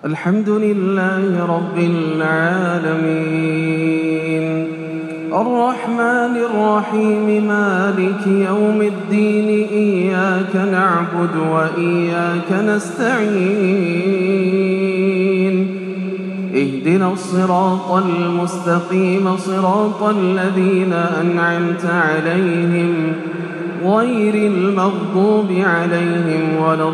الحمد لله رب العالمين الرحمن الرحيم مالك يوم الدين إياك نعبد وإياك نستعين اهدنا الصراط المستقيم صراط الذين أنعمت عليهم غير المغضوب عليهم ولا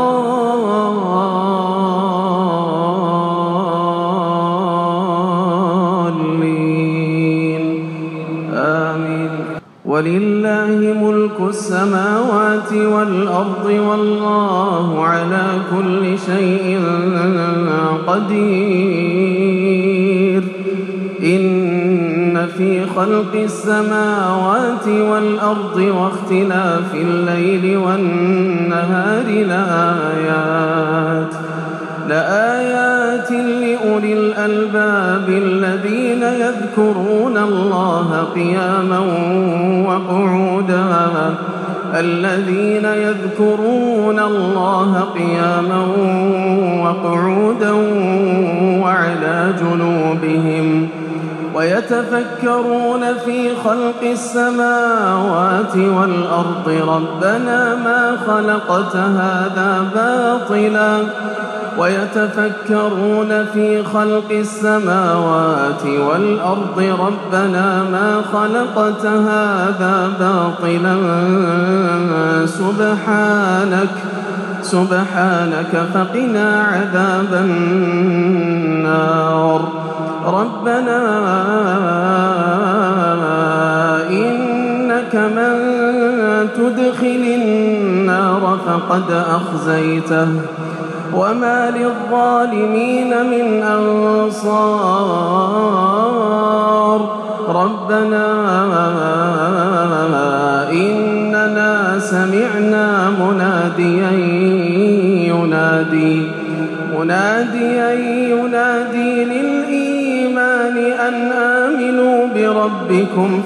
الضالين آمين. ولله ملك السماوات والأرض والله على كل شيء قدير. إن في خلق السماوات والأرض واختلاف الليل والنهار لآيات لأولي الألباب الذين يذكرون الله قياما وقعودا وعلى جنوبهم ويتفكرون في خلق السماوات والأرض ربنا ما خلقت هذا باطلا سبحانك فقنا عذاب النار. ربنا إنك من تدخل النار فقد أخزيته وما للظالمين من أنصار. ربنا إننا سمعنا مناديا ينادي للإيمان أن آمنوا بربكم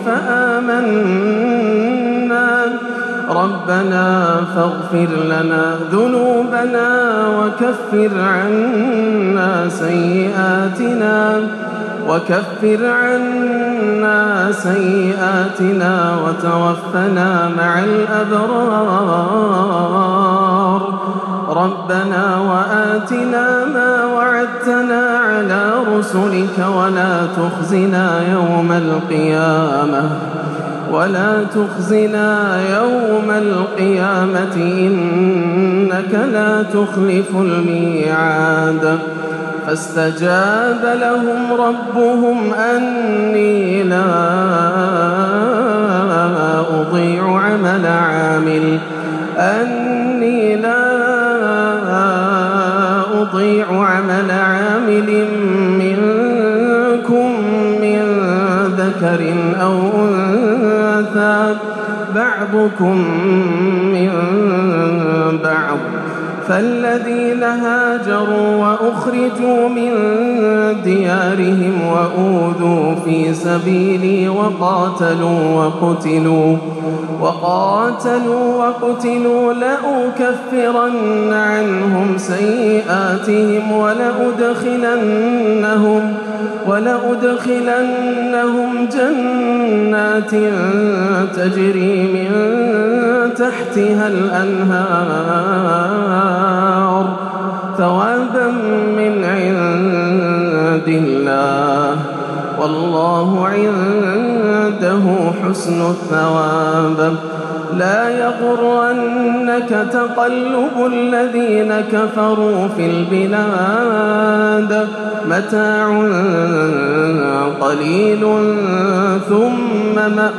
فآمنا. ربنا فاغفر لنا ذنوبنا وكفر عنا سيئاتنا وتوفنا مع الأبرار. ربنا وآتنا ما وعدتنا على رسلك ولا تخزنا يوم القيامة إنك لا تخلف الميعاد. فاستجاب لهم ربهم أني لا أضيع عمل عامل منكم من ذكر أو أنثى بعضكم من بعض. فالذين هاجروا وأخرجوا من ديارهم وأوذوا في سبيلي وقاتلوا لأكفرن عنهم سيئاتهم ولأدخلنهم جنات تجري من تحتها الأنهار ثوابا من عند الله والله عنده حسن الثواب. لا يغرنك تقلب الذين كفروا في البلاد متاع قليل ثم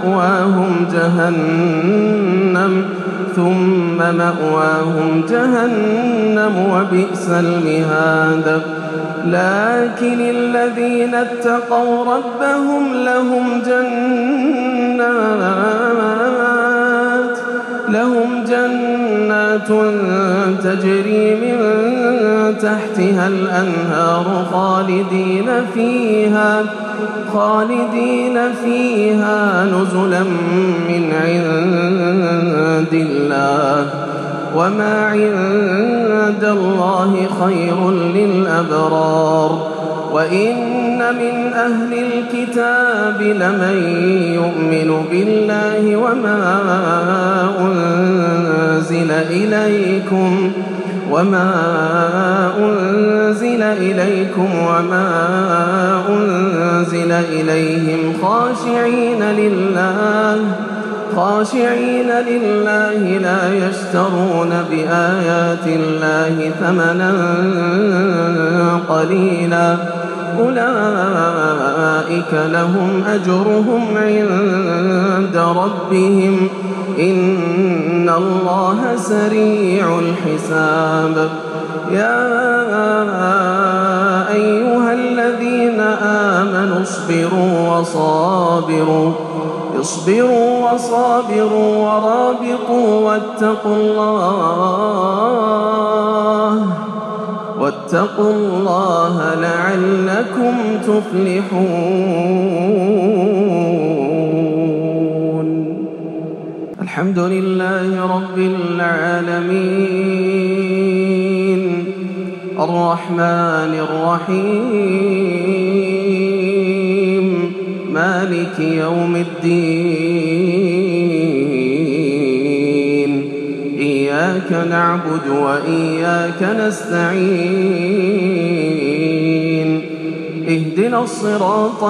مأواهم جهنم وبئس المهاد. لكن الذين اتقوا ربهم لهم جنات تجري من تحتها الأنهار خالدين فيها نزلا من عند الله وما عند الله خير للأبرار وإن من أهل الكتاب لمن يؤمن بالله وما أنزل إليكم وما أنزل إليهم خاشعين لله لا يشترون بآيات الله ثمنا قليلا أولئك لهم أجرهم عند ربهم إن الله سريع الحساب يا أيها الذين آمنوا اصبروا وصابروا ورابطوا واتقوا الله لعلكم تفلحون الحمد لله رب العالمين الرحمن الرحيم مالك يوم الدين إياك نعبد وإياك نستعين اهدنا الصراط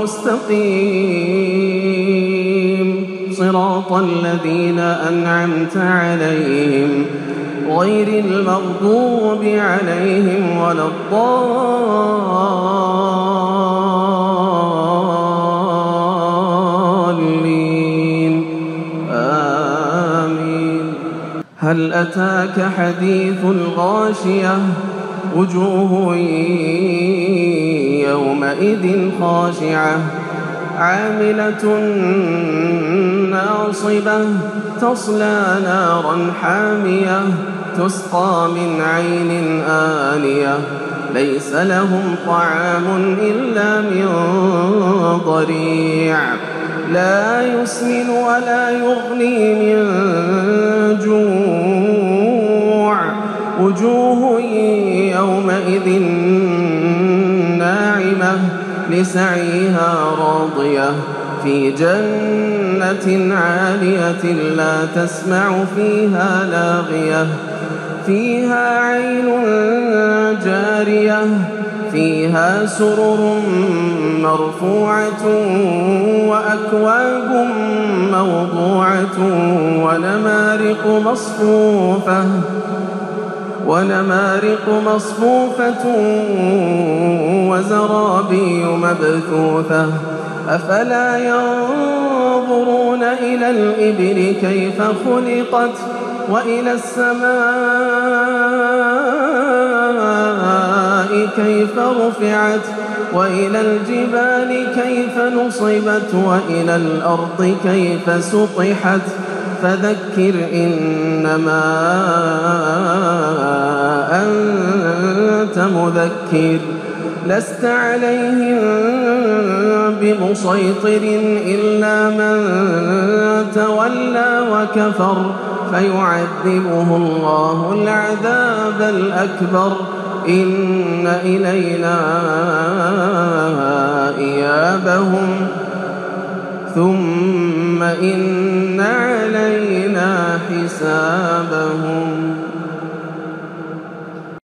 المستقيم صراط الذين أنعمت عليهم غير المغضوب عليهم ولا الضالين آمين هل أتاك حديث الغاشية وجوه يومئذ خاشعة عاملة ناصبة تصلى نارا حامية تسقى من عين آنية ليس لهم طعام إلا من ضريع لا يسمن ولا يغني من جوع وجوه يومئذ ناعمة لسعيها راضية في جنة عالية لا تسمع فيها لاغية فيها عين جارية فيها سرر مرفوعة وأكواب موضوعة ونمارق مصفوفة وزرابي مبثوثة أفلا ينظرون إلى الإبل كيف خلقت وإلى السماء كيف رفعت وإلى الجبال كيف نصبت وإلى الأرض كيف سطحت فذكر إنما أنت مذكر لست عليهم بمسيطر إلا من تولى وكفر فيعذبه الله العذاب الأكبر إن إلينا إيابهم ثم إن علينا حسابهم